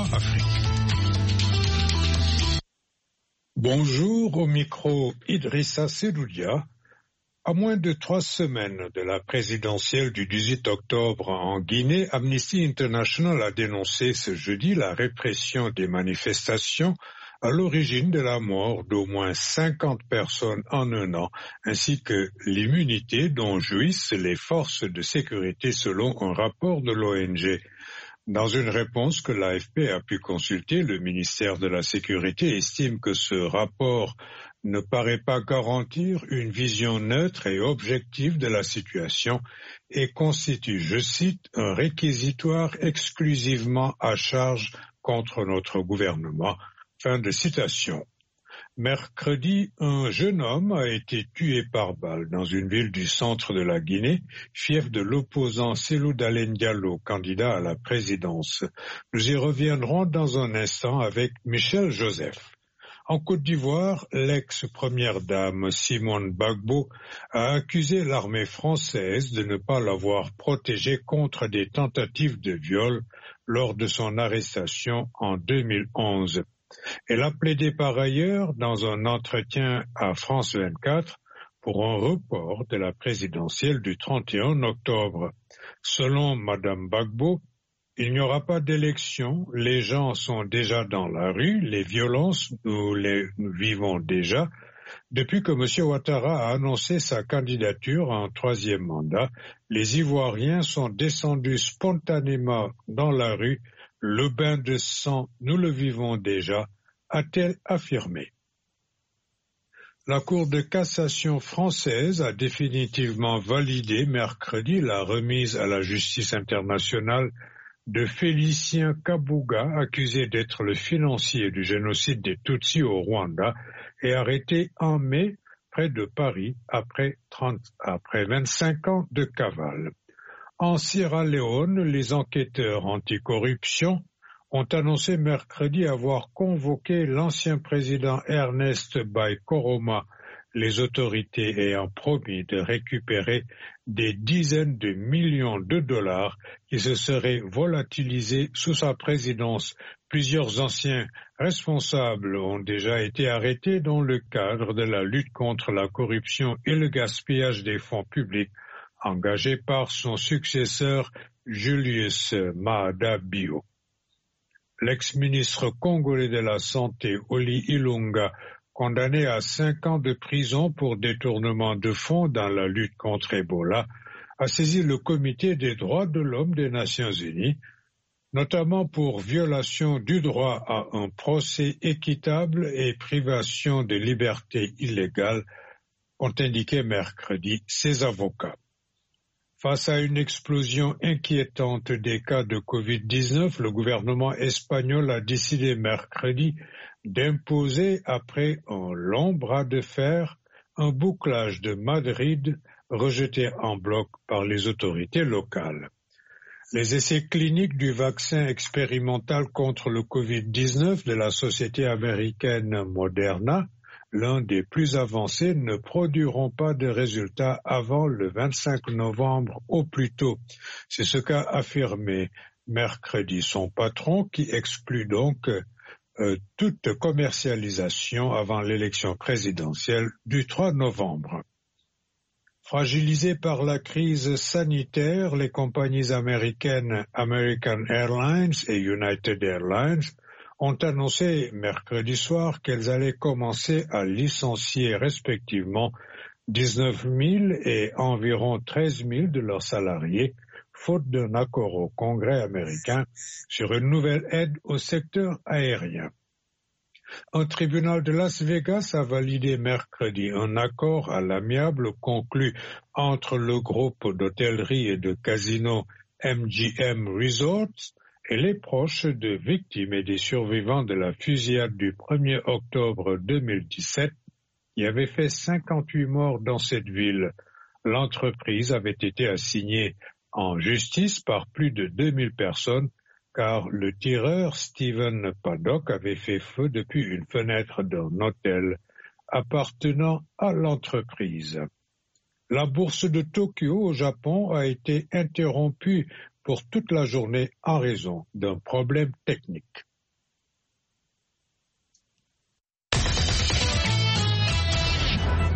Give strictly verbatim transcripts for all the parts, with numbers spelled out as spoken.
VOA Afrique. Bonjour, au micro Idrissa Seloudia. À moins de trois semaines de la présidentielle du dix-huit octobre en Guinée, Amnesty International a dénoncé ce jeudi la répression des manifestations à l'origine de la mort d'au moins cinquante personnes en un an, ainsi que l'immunité dont jouissent les forces de sécurité selon un rapport de l'O N G. Dans une réponse que l'A F P a pu consulter, le ministère de la Sécurité estime que ce rapport ne paraît pas garantir une vision neutre et objective de la situation et constitue, je cite, un réquisitoire exclusivement à charge contre notre gouvernement. Fin de citation. Mercredi, un jeune homme a été tué par balle dans une ville du centre de la Guinée, fief de l'opposant Cellou Dalein Diallo, candidat à la présidence. Nous y reviendrons dans un instant avec Michel Joseph. En Côte d'Ivoire, l'ex-première dame Simone Gbagbo a accusé l'armée française de ne pas l'avoir protégée contre des tentatives de viol lors de son arrestation en deux mille onze. Elle a plaidé par ailleurs dans un entretien à France vingt-quatre pour un report de la présidentielle du trente et un octobre. Selon Madame Gbagbo, il n'y aura pas d'élection, les gens sont déjà dans la rue, les violences, nous les vivons déjà. Depuis que M. Ouattara a annoncé sa candidature en troisième mandat, les Ivoiriens sont descendus spontanément dans la rue. Le bain de sang, nous le vivons déjà, a-t-elle affirmé. La Cour de cassation française a définitivement validé mercredi la remise à la justice internationale de Félicien Kabuga, accusé d'être le financier du génocide des Tutsis au Rwanda et arrêté en mai près de Paris après, trente, après vingt-cinq ans de cavale. En Sierra Leone, les enquêteurs anticorruption ont annoncé mercredi avoir convoqué l'ancien président Ernest Bai Koroma, les autorités ayant promis de récupérer des dizaines de millions de dollars qui se seraient volatilisés sous sa présidence. Plusieurs anciens responsables ont déjà été arrêtés dans le cadre de la lutte contre la corruption et le gaspillage des fonds publics engagé par son successeur Julius Maada Bio. L'ex-ministre congolais de la Santé, Oli Ilunga, condamné à cinq ans de prison pour détournement de fonds dans la lutte contre Ebola, a saisi le Comité des droits de l'homme des Nations unies, notamment pour violation du droit à un procès équitable et privation de liberté illégale, ont indiqué mercredi ses avocats. Face à une explosion inquiétante des cas de covid dix-neuf, le gouvernement espagnol a décidé mercredi d'imposer, après un long bras de fer, un bouclage de Madrid rejeté en bloc par les autorités locales. Les essais cliniques du vaccin expérimental contre le covid dix-neuf de la société américaine Moderna, l'un des plus avancés, ne produiront pas de résultats avant le vingt-cinq novembre au plus tôt. C'est ce qu'a affirmé mercredi son patron, qui exclut donc euh, toute commercialisation avant l'élection présidentielle du trois novembre. Fragilisées par la crise sanitaire, les compagnies américaines American Airlines et United Airlines ont annoncé mercredi soir qu'elles allaient commencer à licencier respectivement dix-neuf mille et environ treize mille de leurs salariés, faute d'un accord au Congrès américain sur une nouvelle aide au secteur aérien. Un tribunal de Las Vegas a validé mercredi un accord à l'amiable conclu entre le groupe d'hôtellerie et de casinos M G M Resorts et les proches de victimes et des survivants de la fusillade du premier octobre deux mille dix-sept, qui avait fait cinquante-huit morts dans cette ville. L'entreprise avait été assignée en justice par plus de deux mille personnes, car le tireur Stephen Paddock avait fait feu depuis une fenêtre d'un hôtel appartenant à l'entreprise. La bourse de Tokyo au Japon a été interrompue pour toute la journée en raison d'un problème technique.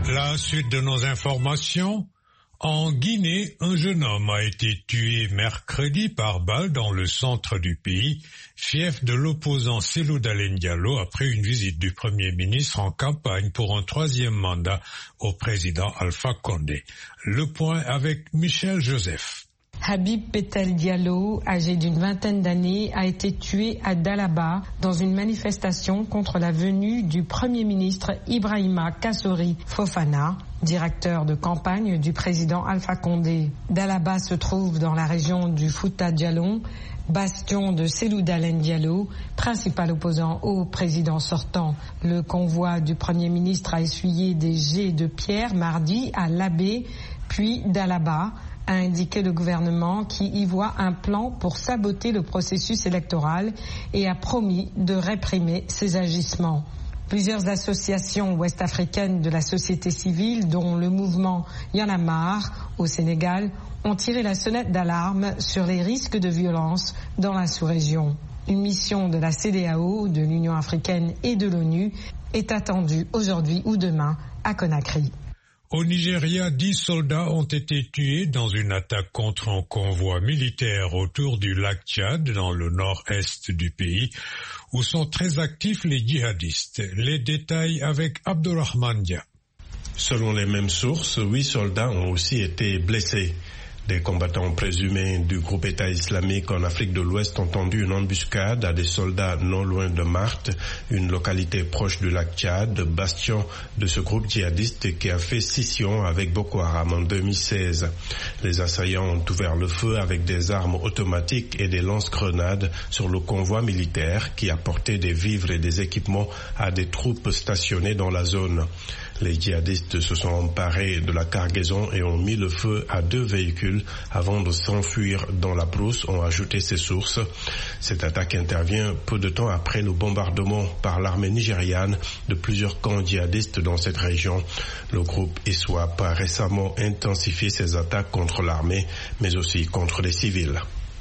La suite de nos informations. En Guinée, un jeune homme a été tué mercredi par balle dans le centre du pays, fief de l'opposant Cellou Dalein Diallo après une visite du Premier ministre en campagne pour un troisième mandat au président Alpha Condé. Le point avec Michel Joseph. Habib Petel Diallo, âgé d'une vingtaine d'années, a été tué à Dalaba dans une manifestation contre la venue du Premier ministre Ibrahima Kassori Fofana, directeur de campagne du président Alpha Condé. Dalaba se trouve dans la région du Fouta Djallon, bastion de Cellou Dalein Diallo, principal opposant au président sortant. Le convoi du Premier ministre a essuyé des jets de pierre mardi à Labé, puis Dalaba, a indiqué le gouvernement qui y voit un plan pour saboter le processus électoral et a promis de réprimer ces agissements. Plusieurs associations ouest-africaines de la société civile, dont le mouvement Y'en a marre au Sénégal, ont tiré la sonnette d'alarme sur les risques de violence dans la sous-région. Une mission de la C E D E A O, de l'Union africaine et de l'ONU est attendue aujourd'hui ou demain à Conakry. Au Nigeria, dix soldats ont été tués dans une attaque contre un convoi militaire autour du lac Tchad, dans le nord-est du pays, où sont très actifs les djihadistes. Les détails avec Abdurrahman Dia. Selon les mêmes sources, huit soldats ont aussi été blessés. Des combattants présumés du groupe État islamique en Afrique de l'Ouest ont tendu une embuscade à des soldats non loin de Marthe, une localité proche du lac Tchad, bastion de ce groupe djihadiste qui a fait scission avec Boko Haram en deux mille seize. Les assaillants ont ouvert le feu avec des armes automatiques et des lance-grenades sur le convoi militaire qui apportait des vivres et des équipements à des troupes stationnées dans la zone. Les djihadistes se sont emparés de la cargaison et ont mis le feu à deux véhicules avant de s'enfuir dans la brousse, ont ajouté ces sources. Cette attaque intervient peu de temps après le bombardement par l'armée nigériane de plusieurs camps djihadistes dans cette région. Le groupe ISWAP a récemment intensifié ses attaques contre l'armée, mais aussi contre les civils.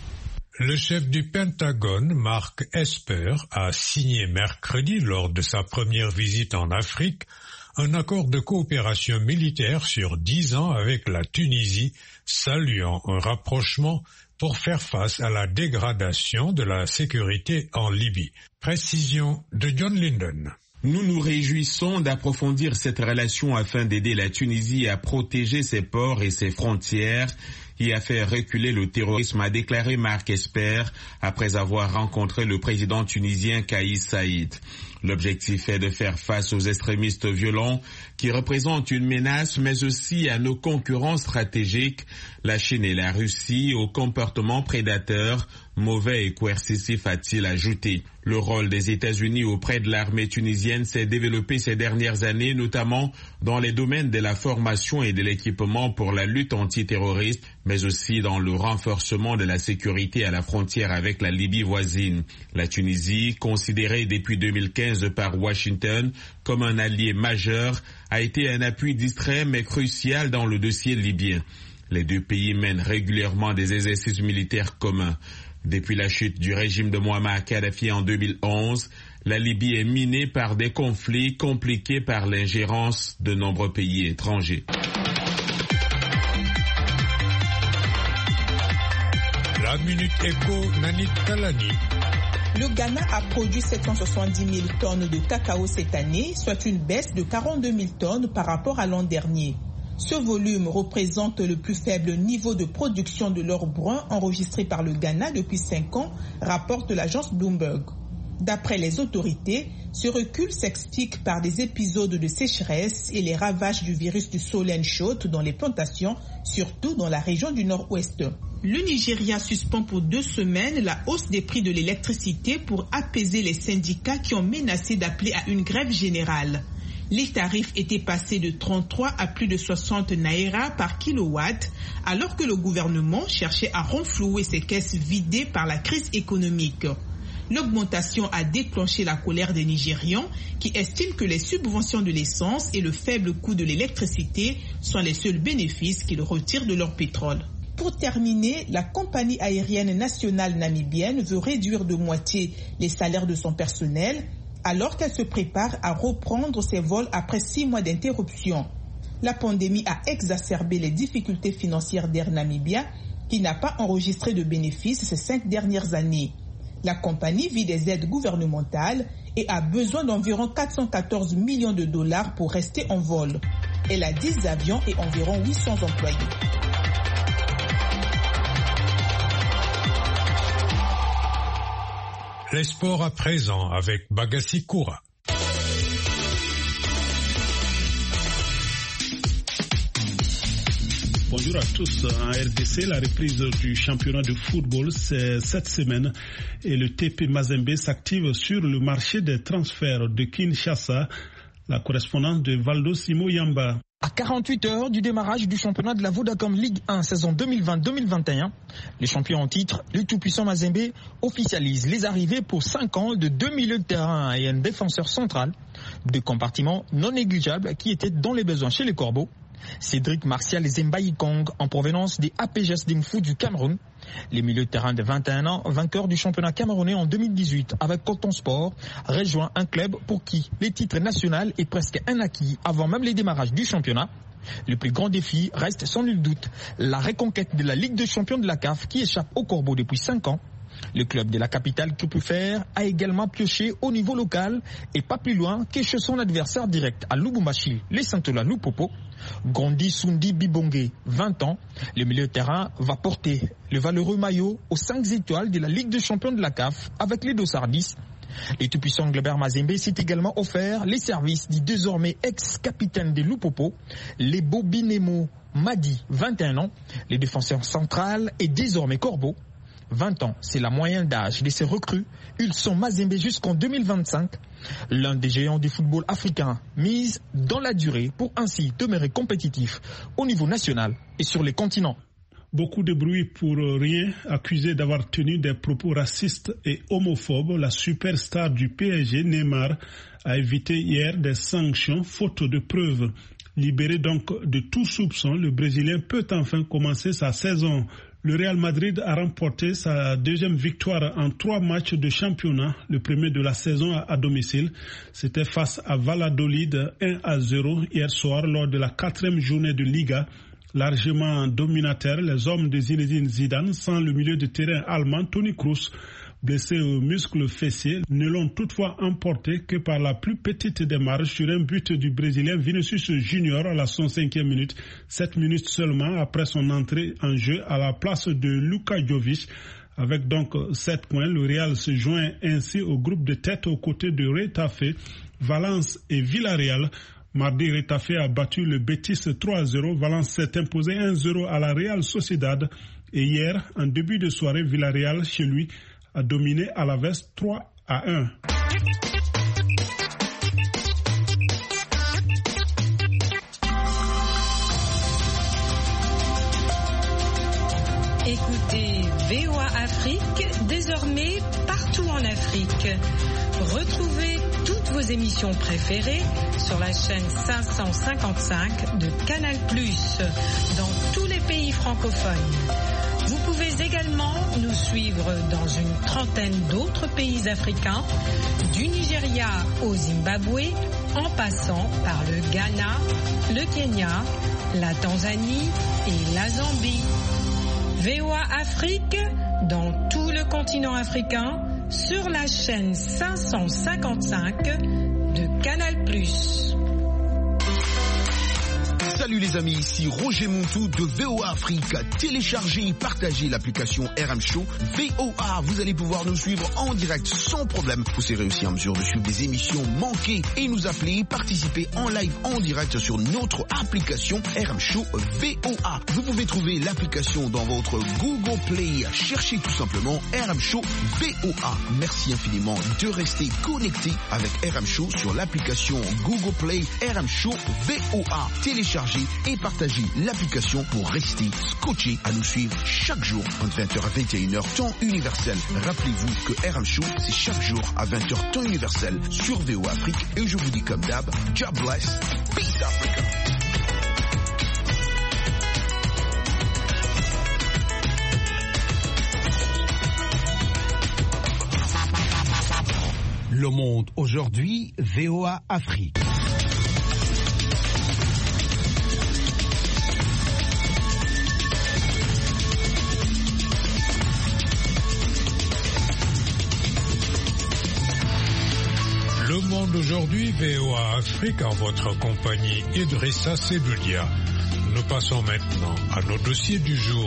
Le chef du Pentagone, Mark Esper, a signé mercredi, lors de sa première visite en Afrique, un accord de coopération militaire sur dix ans avec la Tunisie, saluant un rapprochement pour faire face à la dégradation de la sécurité en Libye. Précision de John Linden. Nous nous réjouissons d'approfondir cette relation afin d'aider la Tunisie à protéger ses ports et ses frontières et à faire reculer le terrorisme, a déclaré Mark Esper après avoir rencontré le président tunisien Kais Saïd. L'objectif est de faire face aux extrémistes violents qui représentent une menace, mais aussi à nos concurrents stratégiques, la Chine et la Russie, au comportement prédateur, mauvais et coercitif, a-t-il ajouté. Le rôle des États-Unis auprès de l'armée tunisienne s'est développé ces dernières années, notamment dans les domaines de la formation et de l'équipement pour la lutte antiterroriste, mais aussi dans le renforcement de la sécurité à la frontière avec la Libye voisine. La Tunisie, considérée depuis deux mille quinze par Washington comme un allié majeur, a été un appui distrait mais crucial dans le dossier libyen. Les deux pays mènent régulièrement des exercices militaires communs. Depuis la chute du régime de Mouammar Kadhafi en deux mille onze, la Libye est minée par des conflits compliqués par l'ingérence de nombreux pays étrangers. La Minute Éco, Nanit Talani. Le Ghana a produit sept cent soixante-dix mille tonnes de cacao cette année, soit une baisse de quarante-deux mille tonnes par rapport à l'an dernier. Ce volume représente le plus faible niveau de production de l'or brun enregistré par le Ghana depuis cinq ans, rapporte l'agence Bloomberg. D'après les autorités, ce recul s'explique par des épisodes de sécheresse et les ravages du virus du Solent chaude dans les plantations, surtout dans la région du nord-ouest. Le Nigeria suspend pour deux semaines la hausse des prix de l'électricité pour apaiser les syndicats qui ont menacé d'appeler à une grève générale. Les tarifs étaient passés de trente-trois à plus de soixante naira par kilowatt, alors que le gouvernement cherchait à renflouer ses caisses vidées par la crise économique. L'augmentation a déclenché la colère des Nigérians qui estiment que les subventions de l'essence et le faible coût de l'électricité sont les seuls bénéfices qu'ils retirent de leur pétrole. Pour terminer, la compagnie aérienne nationale namibienne veut réduire de moitié les salaires de son personnel alors qu'elle se prépare à reprendre ses vols après six mois d'interruption. La pandémie a exacerbé les difficultés financières d'Air Namibia, qui n'a pas enregistré de bénéfices ces cinq dernières années. La compagnie vit des aides gouvernementales et a besoin d'environ quatre cent quatorze millions de dollars pour rester en vol. Elle a dix avions et environ huit cents employés. Les sports à présent avec Bagassi Koura. Bonjour à tous. En R D C, la reprise du championnat de football, c'est cette semaine et le T P Mazembe s'active sur le marché des transferts de Kinshasa. La correspondance de Valdo Simo Yamba. À quarante-huit heures du démarrage du championnat de la Vodacom Ligue un saison deux mille vingt deux mille vingt et un, les champions en titre, le tout-puissant Mazembe, officialise les arrivées pour cinq ans de deux milieux de terrain et un défenseur central, deux compartiments non négligeables qui étaient dans les besoins chez les Corbeaux. Cédric Martial Zembaï Kong en provenance des A P G S Dimfou du Cameroun. Les milieux de terrain de vingt et un ans, vainqueurs du championnat camerounais en deux mille dix-huit avec Coton Sport, rejoint un club pour qui les titres nationaux est presque un acquis avant même les démarrages du championnat. Le plus grand défi reste sans nul doute la reconquête de la Ligue des champions de la C A F qui échappe aux Corbeaux depuis cinq ans. Le club de la capitale que peut faire a également pioché au niveau local et pas plus loin que chez son adversaire direct à Lubumbashi, les Santola Lupopo. Gondi Sundi Bibongue, vingt ans, le milieu de terrain va porter le valeureux maillot aux cinq étoiles de la Ligue des champions de la C A F avec les Dossards dix. Le tout-puissant Glebert Mazembe s'est également offert les services du désormais ex-capitaine de Lupopo, les Bobinemo Madi, vingt et un ans, le défenseur central et désormais Corbeau. vingt ans, c'est la moyenne d'âge de ces recrues. Ils sont Mazembe jusqu'en deux mille vingt-cinq. L'un des géants du football africain mise dans la durée pour ainsi demeurer compétitif au niveau national et sur les continents. Beaucoup de bruit pour rien. Accusé d'avoir tenu des propos racistes et homophobes, la superstar du P S G, Neymar, a évité hier des sanctions faute de preuves. Libéré donc de tout soupçon, le Brésilien peut enfin commencer sa saison. Le Real Madrid a remporté sa deuxième victoire en trois matchs de championnat, le premier de la saison à domicile. C'était face à Valladolid un à zéro hier soir lors de la quatrième journée de Liga. Largement dominataires, les hommes de Zinedine Zidane, sans le milieu de terrain allemand Toni Kroos, blessé au muscle fessier, ne l'ont toutefois emporté que par la plus petite démarche sur un but du Brésilien Vinicius Junior à la soixante-cinquième minute, sept minutes seulement après son entrée en jeu à la place de Luka Jovic. Avec donc sept points, le Real se joint ainsi au groupe de tête aux côtés de Retafe, Valence et Villarreal. Mardi, Retafe a battu le Betis trois à zéro, Valence s'est imposé un zéro à la Real Sociedad et hier, en début de soirée, Villarreal chez lui a dominé Alaves trois à un. Écoutez V O A Afrique, désormais partout en Afrique. Retrouvez toutes vos émissions préférées sur la chaîne cinq cent cinquante-cinq de Canal plus, dans tous les pays francophones. Vous pouvez également nous suivre dans une trentaine d'autres pays africains, du Nigeria au Zimbabwe, en passant par le Ghana, le Kenya, la Tanzanie et la Zambie. V O A Afrique, dans tout le continent africain, sur la chaîne cinq cent cinquante-cinq de Canal plus. Salut les amis, ici Roger Montou de V O A Afrique. Téléchargez et partagez l'application R M Show V O A. Vous allez pouvoir nous suivre en direct sans problème. Vous serez aussi en mesure de suivre des émissions manquées et nous appeler, participer en live en direct sur notre application R M Show V O A. Vous pouvez trouver l'application dans votre Google Play. Cherchez tout simplement R M Show V O A. Merci infiniment de rester connecté avec R M Show sur l'application Google Play R M Show V O A. Téléchargez et partagez l'application pour rester scotché à nous suivre chaque jour entre vingt heures à vingt et une heures temps universel. Rappelez-vous que R M Show c'est chaque jour à vingt heures temps universel sur V O A Afrique et je vous dis comme d'hab, God bless, peace Africa. Le Monde aujourd'hui, V O A Afrique. Le Monde aujourd'hui, V O A Afrique, en votre compagnie, Idrissa Sedoudia. Nous passons maintenant à nos dossiers du jour.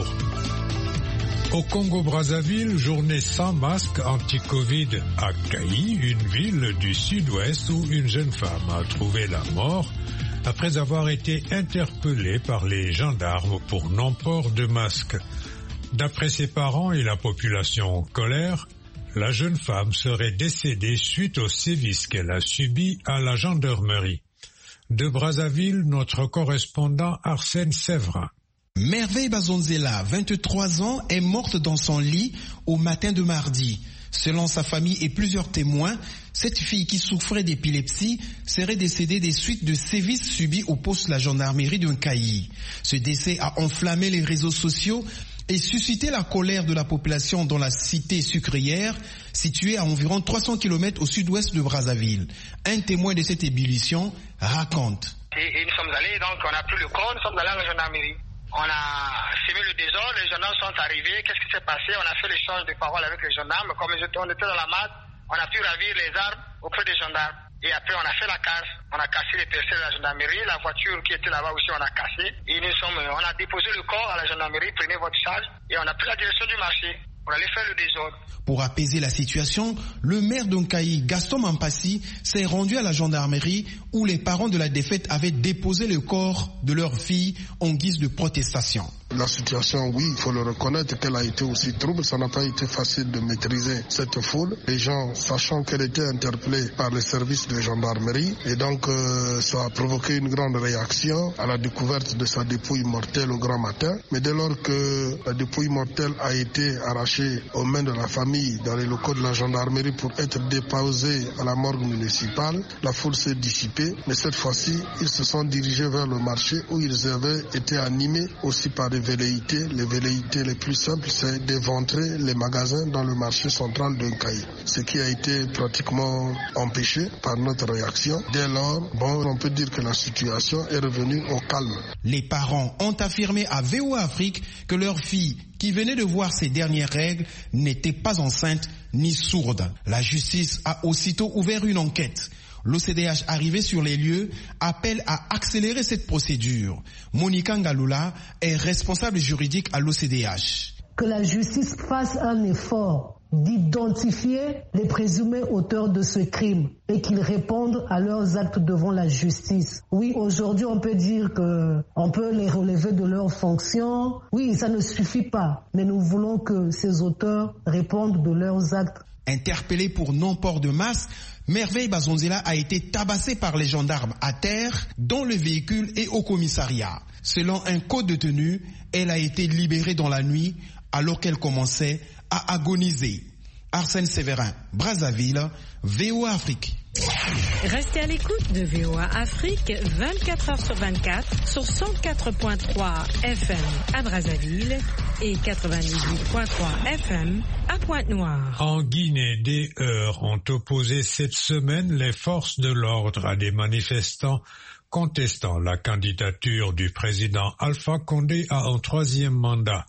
Au Congo-Brazzaville, journée sans masque anti-Covid à Kayi, une ville du sud-ouest où une jeune femme a trouvé la mort après avoir été interpellée par les gendarmes pour non-port de masque. D'après ses parents et la population en colère, la jeune femme serait décédée suite aux sévices qu'elle a subis à la gendarmerie. De Brazzaville, notre correspondant Arsène Séverin. Merveille Bazonzela, vingt-trois ans, est morte dans son lit au matin de mardi. Selon sa famille et plusieurs témoins, cette fille qui souffrait d'épilepsie serait décédée des suites de sévices subis au poste de la gendarmerie de Kayi. Ce décès a enflammé les réseaux sociaux et suscité la colère de la population dans la cité sucrière, située à environ trois cents kilomètres au sud-ouest de Brazzaville. Un témoin de cette ébullition raconte. Et, et nous sommes allés, donc on a pris le corps, nous sommes allés à la gendarmerie. On a semé le désordre, les gendarmes sont arrivés, qu'est-ce qui s'est passé? On a fait l'échange de paroles avec les gendarmes, comme on était dans la masse, on a pu ravir les armes auprès des gendarmes. Et après on a fait la casse, on a cassé les percées de la gendarmerie, la voiture qui était là-bas aussi on a cassé. Et nous sommes, on a déposé le corps à la gendarmerie, prenez votre charge, et on a pris la direction du marché. On allait faire le désordre. Pour apaiser la situation, le maire d'Onkayi, Gaston Mampassi, s'est rendu à la gendarmerie où les parents de la défaite avaient déposé le corps de leur fille en guise de protestation. La situation, oui, il faut le reconnaître qu'elle a été aussi trouble. Ça n'a pas été facile de maîtriser cette foule. Les gens, sachant qu'elle était interpellée par les services de gendarmerie, et donc euh, ça a provoqué une grande réaction à la découverte de sa dépouille mortelle au grand matin. Mais dès lors que la dépouille mortelle a été arrachée aux mains de la famille dans les locaux de la gendarmerie pour être déposée à la morgue municipale, la foule s'est dissipée. Mais cette fois-ci, ils se sont dirigés vers le marché où ils avaient été animés aussi par des velléités. Les velléités les plus simples, c'est d'éventrer les magasins dans le marché central d'Onkayi, ce qui a été pratiquement empêché par notre réaction. Dès lors, bon, on peut dire que la situation est revenue au calme. Les parents ont affirmé à V O A Afrique que leur fille, qui venait de voir ses dernières règles, n'était pas enceinte ni sourde. La justice a aussitôt ouvert une enquête. L'O C D H, arrivé sur les lieux, appelle à accélérer cette procédure. Monica Ngaloula est responsable juridique à l'O C D H. Que la justice fasse un effort d'identifier les présumés auteurs de ce crime et qu'ils répondent à leurs actes devant la justice. Oui, aujourd'hui, on peut dire que on peut les relever de leurs fonctions. Oui, ça ne suffit pas, mais nous voulons que ces auteurs répondent de leurs actes. Interpellée pour non-port de masque, Merveille Bazonzela a été tabassée par les gendarmes à terre, dans le véhicule et au commissariat. Selon un co-détenu, elle a été libérée dans la nuit alors qu'elle commençait à agoniser. Arsène Séverin, Brazzaville, V O A Afrique. Restez à l'écoute de V O A Afrique vingt-quatre heures sur vingt-quatre sur cent quatre virgule trois F M à Brazzaville et quatre-vingt-dix-huit virgule trois F M à Pointe-Noire. En Guinée, des heurts ont opposé cette semaine les forces de l'ordre à des manifestants contestant la candidature du président Alpha Condé à un troisième mandat.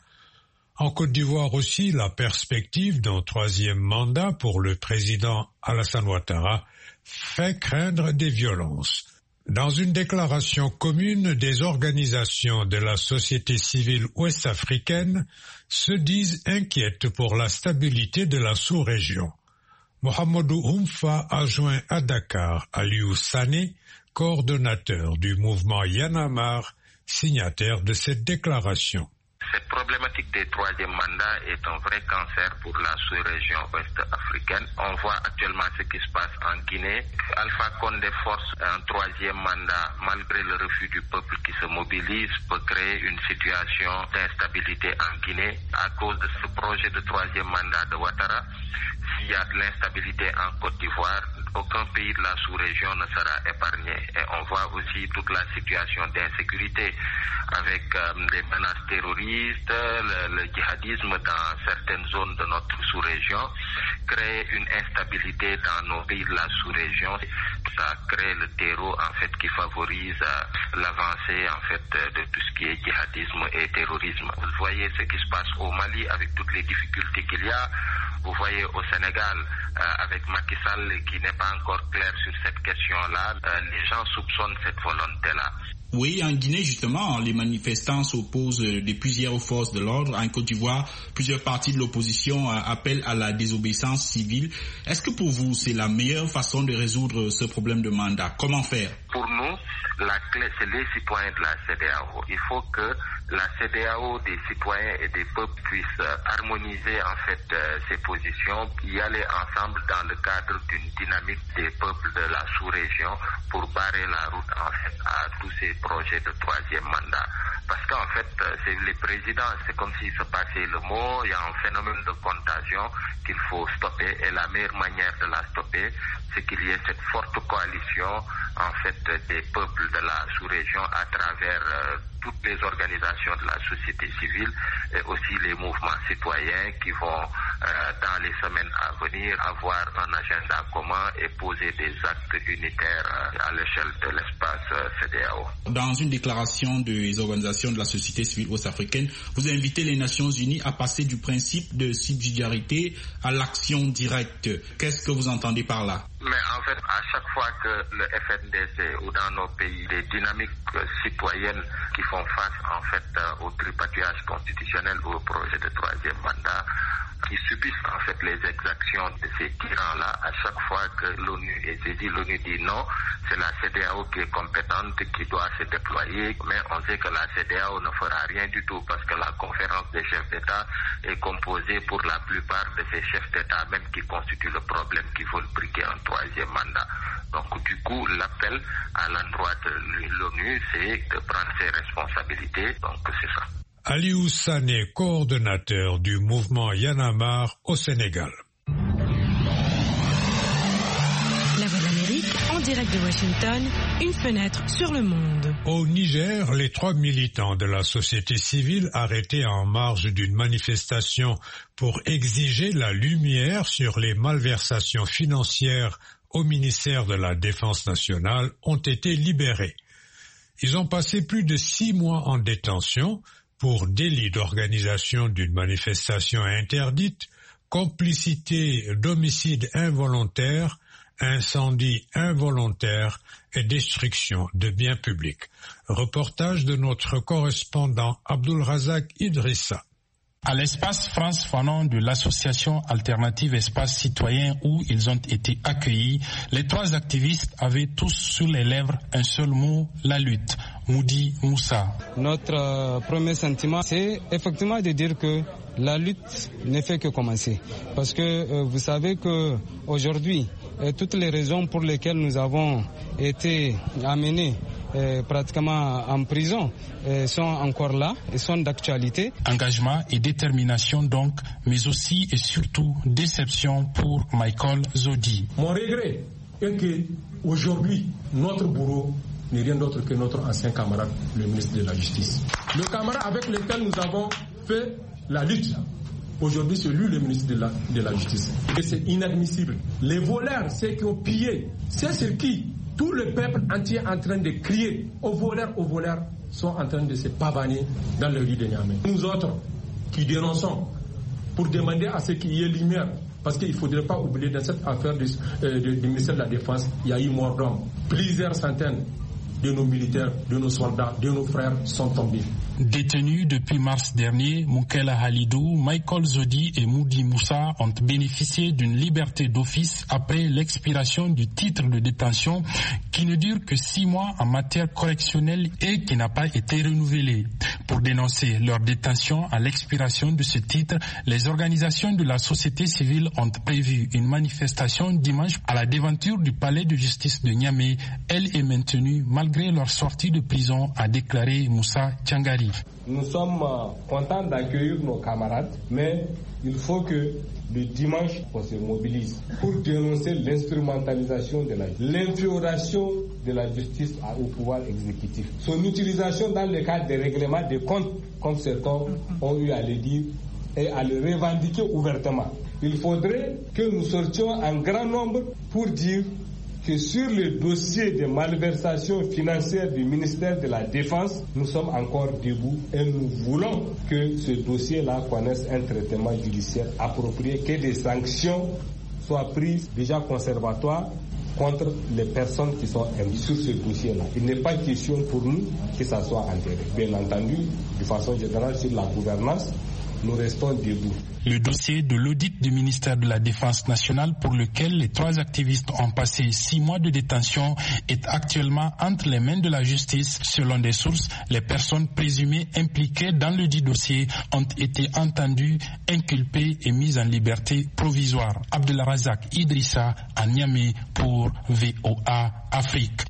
En Côte d'Ivoire aussi, la perspective d'un troisième mandat pour le président Alassane Ouattara fait craindre des violences. Dans une déclaration commune, des organisations de la société civile ouest-africaine se disent inquiètes pour la stabilité de la sous-région. Mohamedou Oumfa a joint à Dakar Aliou Sané, coordonnateur du mouvement Yanamar, signataire de cette déclaration. Cette problématique des troisième mandats est un vrai cancer pour la sous-région ouest-africaine. On voit actuellement ce qui se passe en Guinée. Alpha Condé force un troisième mandat malgré le refus du peuple qui se mobilise peut créer une situation d'instabilité en Guinée à cause de ce projet de troisième mandat de Ouattara. S'il y a de l'instabilité en Côte d'Ivoire, aucun pays de la sous-région ne sera épargné. Et on voit aussi toute la situation d'insécurité avec euh, les menaces terroristes, le, le djihadisme dans certaines zones de notre sous-région, crée une instabilité dans nos pays de la sous-région. Ça crée le terreau en fait qui favorise euh, l'avancée en fait de tout ce qui est djihadisme et terrorisme. Vous voyez ce qui se passe au Mali avec toutes les difficultés qu'il y a. Vous voyez au Sénégal euh, avec Macky Sall qui n'est pas encore clair sur cette question-là. Euh, les gens soupçonnent cette volonté-là. Oui, en Guinée, justement, les manifestants s'opposent depuis hier aux forces de l'ordre. En Côte d'Ivoire, plusieurs partis de l'opposition appellent à la désobéissance civile. Est-ce que pour vous, c'est la meilleure façon de résoudre ce problème de mandat? Comment faire? Pour nous, la clé, c'est les citoyens de la C E D E A O. Il faut que la C E D E A O des citoyens et des peuples puisse harmoniser en fait euh, ses positions, y aller ensemble dans le cadre d'une dynamique des peuples de la sous-région pour barrer la route en fait à tous ces projets de troisième mandat. Parce qu'en fait, c'est les présidents, c'est comme s'il se passait le mot, il y a un phénomène de contagion qu'il faut stopper, et la meilleure manière de la stopper, c'est qu'il y ait cette forte coalition en fait des peuples de la sous-région à travers euh, toutes les organisations de la société civile et aussi les mouvements citoyens qui vont euh, dans les semaines à venir avoir un agenda commun et poser des actes unitaires euh, à l'échelle de l'espace euh, C E D E A O. Dans une déclaration des organisations de la société civile ouest-africaine, vous invitez les Nations Unies à passer du principe de subsidiarité à l'action directe. Qu'est-ce que vous entendez par là? Mais en fait, à chaque fois que le F N D C ou dans nos pays, des dynamiques euh, citoyennes qui font face en fait euh, au tripatouillage constitutionnel ou au projet de troisième mandat, qui subissent en fait les exactions de ces tyrans-là, à chaque fois que l'ONU est saisie, l'ONU dit non, c'est la C E D E A O qui est compétente, qui doit se déployer, mais on sait que la C E D E A O ne fera rien du tout parce que la conférence des chefs d'État est composée pour la plupart de ces chefs d'État, même qui constituent le problème, qui veulent briguer un troisième mandat. Donc du coup, l'appel à l'endroit de l'ONU, c'est de prendre ses responsabilités, donc c'est ça. Aliou Sané, coordonnateur du mouvement Y'en a marre au Sénégal. La Voix de l'Amérique, en direct de Washington, une fenêtre sur le monde. Au Niger, les trois militants de la société civile arrêtés en marge d'une manifestation pour exiger la lumière sur les malversations financières au ministère de la Défense nationale ont été libérés. Ils ont passé plus de six mois en détention pour délit d'organisation d'une manifestation interdite, complicité d'homicide involontaire, incendie involontaire et destruction de biens publics. Reportage de notre correspondant Abdul Razak Idrissa. À l'espace France Fanon de l'association alternative Espace Citoyen où ils ont été accueillis, les trois activistes avaient tous sur les lèvres un seul mot, la lutte. Moudi Moussa. Notre euh, premier sentiment, c'est effectivement de dire que la lutte ne fait que commencer. Parce que euh, vous savez que aujourd'hui, euh, toutes les raisons pour lesquelles nous avons été amenés Euh, pratiquement en prison euh, sont encore là et sont d'actualité. Engagement et détermination donc, mais aussi et surtout déception pour Michael Zodi. Mon regret est que aujourd'hui notre bourreau n'est rien d'autre que notre ancien camarade, le ministre de la Justice. Le camarade avec lequel nous avons fait la lutte. Aujourd'hui, c'est lui le ministre de la, de la Justice. Et c'est inadmissible. Les voleurs, ceux qui ont pillé, c'est sur qui tout le peuple entier est en train de crier aux voleurs, aux voleurs, sont en train de se pavaner dans le rue de Niamey. Nous autres, qui dénonçons pour demander à ce qu'il y ait lumière, parce qu'il ne faudrait pas oublier dans cette affaire du, euh, du ministère de la Défense, il y a eu mort d'hommes. Plusieurs centaines de nos militaires, de nos soldats, de nos frères sont tombés. Détenus depuis mars dernier, Moukela Halidou, Michael Zodi et Moudi Moussa ont bénéficié d'une liberté d'office après l'expiration du titre de détention qui ne dure que six mois en matière correctionnelle et qui n'a pas été renouvelé. Pour dénoncer leur détention à l'expiration de ce titre, les organisations de la société civile ont prévu une manifestation dimanche à la devanture du palais de justice de Niamey. Elle est maintenue malgré leur sortie de prison, a déclaré Moussa Tchangari. Nous sommes contents d'accueillir nos camarades, mais il faut que le dimanche, on se mobilise pour dénoncer l'instrumentalisation de la justice, l'infioration de la justice au pouvoir exécutif, son utilisation dans le cadre des règlements des comptes, comme certains ont eu à le dire, et à le revendiquer ouvertement. Il faudrait que nous sortions en grand nombre pour dire que sur le dossier de malversation financière du ministère de la Défense, nous sommes encore debout et nous voulons que ce dossier-là connaisse un traitement judiciaire approprié, que des sanctions soient prises déjà conservatoires contre les personnes qui sont sur ce dossier-là. Il n'est pas question pour nous que ça soit enterré. Bien entendu, de façon générale, sur la gouvernance, nous restons debout. Le dossier de l'audit du ministère de la Défense nationale pour lequel les trois activistes ont passé six mois de détention est actuellement entre les mains de la justice. Selon des sources, les personnes présumées impliquées dans le dit dossier ont été entendues, inculpées et mises en liberté provisoire. Abdelrazak Idrissa à Niamey pour V O A Afrique.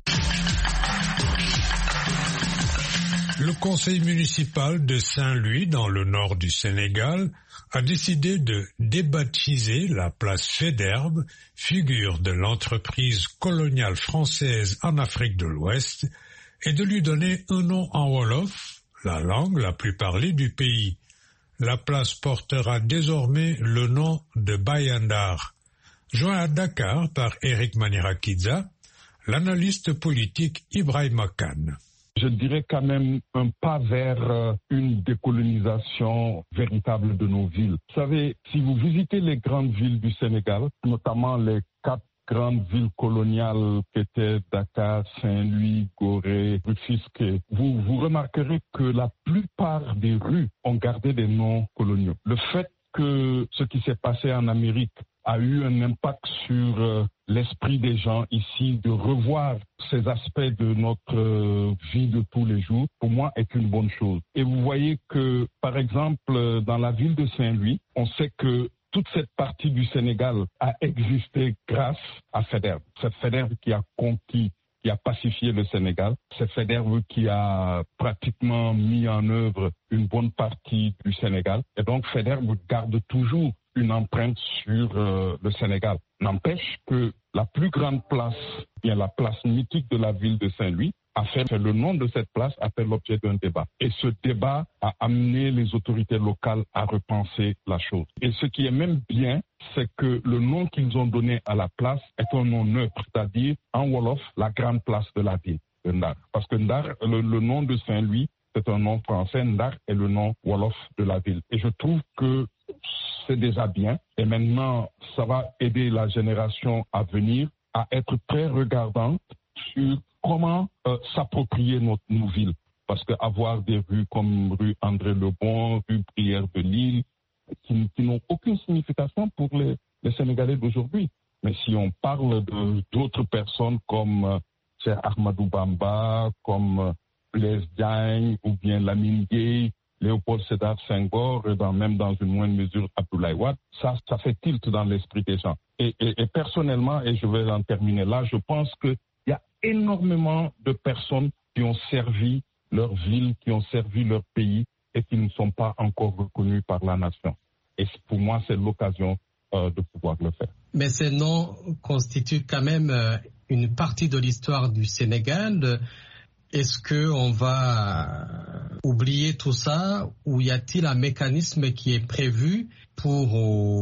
Le conseil municipal de Saint-Louis, dans le nord du Sénégal, a décidé de débaptiser la place Faidherbe, figure de l'entreprise coloniale française en Afrique de l'Ouest, et de lui donner un nom en wolof, la langue la plus parlée du pays. La place portera désormais le nom de Bayandar. Joint à Dakar par Eric Manirakidza, l'analyste politique Ibrahima Kane. Je dirais quand même un pas vers une décolonisation véritable de nos villes. Vous savez, si vous visitez les grandes villes du Sénégal, notamment les quatre grandes villes coloniales qui étaient Dakar, Saint-Louis, Gorée, Rufisque, vous, vous remarquerez que la plupart des rues ont gardé des noms coloniaux. Le fait que ce qui s'est passé en Amérique a eu un impact sur euh, l'esprit des gens ici, de revoir ces aspects de notre euh, vie de tous les jours, pour moi, est une bonne chose. Et vous voyez que, par exemple, dans la ville de Saint-Louis, on sait que toute cette partie du Sénégal a existé grâce à Faidherbe. Cette Faidherbe qui a conquis, qui a pacifié le Sénégal. C'est Faidherbe qui a pratiquement mis en œuvre une bonne partie du Sénégal. Et donc Faidherbe garde toujours une empreinte sur euh, le Sénégal. N'empêche que la plus grande place, bien la place mythique de la ville de Saint-Louis, a fait le nom de cette place a fait l'objet d'un débat. Et ce débat a amené les autorités locales à repenser la chose. Et ce qui est même bien, c'est que le nom qu'ils ont donné à la place est un nom neutre, c'est-à-dire en wolof, la grande place de la ville de Ndar. Parce que Ndar, le, le nom de Saint-Louis, c'est un nom français, Ndar est le nom wolof de la ville. Et je trouve que c'est déjà bien. Et maintenant, ça va aider la génération à venir à être très regardante sur comment euh, s'approprier notre, nos villes. Parce qu'avoir des rues comme rue André Lebon, rue Prière de Lille, qui, qui n'ont aucune signification pour les, les Sénégalais d'aujourd'hui. Mais si on parle de, d'autres personnes comme euh, c'est Ahmadou Bamba, comme euh, Blaise Diagne ou bien Lamine Gueye, Léopold Sédar Senghor, et dans, même dans une moindre mesure Abdoulaye Wade, ça, ça fait tilt dans l'esprit des gens. Et, et, et personnellement, et je vais en terminer là, je pense qu'il y a énormément de personnes qui ont servi leur ville, qui ont servi leur pays et qui ne sont pas encore reconnus par la nation. Et pour moi, c'est l'occasion euh, de pouvoir le faire. Mais ces noms constituent quand même euh, une partie de l'histoire du Sénégal. Est-ce qu'on va oublier tout ça ou y a-t-il un mécanisme qui est prévu pour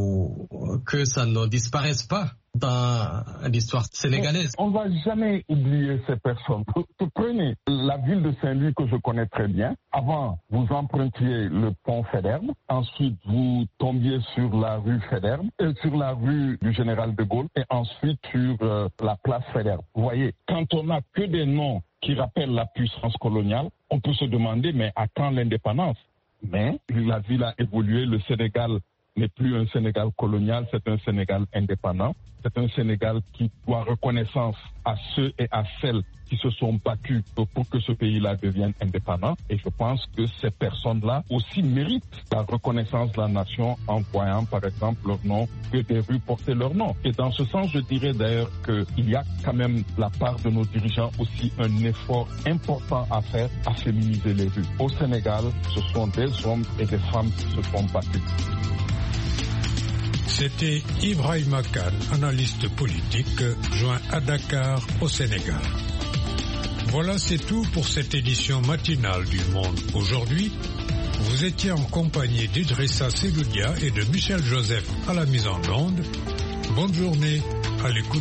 euh, que ça ne disparaisse pas dans l'histoire sénégalaise? On ne va jamais oublier ces personnes. Vous prenez la ville de Saint-Louis que je connais très bien. Avant, vous empruntiez le pont Faidherbe. Ensuite, vous tombiez sur la rue Faidherbe, et sur la rue du Général de Gaulle et ensuite sur euh, la place Faidherbe. Vous voyez, quand on n'a que des noms qui rappellent la puissance coloniale, on peut se demander, mais à quand l'indépendance? Mais la ville a évolué, le Sénégal n'est plus un Sénégal colonial, c'est un Sénégal indépendant. C'est un Sénégal qui doit reconnaissance à ceux et à celles qui se sont battus pour que ce pays-là devienne indépendant. Et je pense que ces personnes-là aussi méritent la reconnaissance de la nation en voyant, par exemple, leur nom, que des rues portaient leur nom. Et dans ce sens, je dirais d'ailleurs qu'il y a quand même, de la part de nos dirigeants, aussi un effort important à faire à féminiser les rues. Au Sénégal, ce sont des hommes et des femmes qui se sont battus. C'était Ibrahima Kane, analyste politique, joint à Dakar, au Sénégal. Voilà, c'est tout pour cette édition matinale du Monde aujourd'hui. Vous étiez en compagnie d'Idrissa Seloudia et de Michel Joseph à la mise en onde. Bonne journée à l'écoute.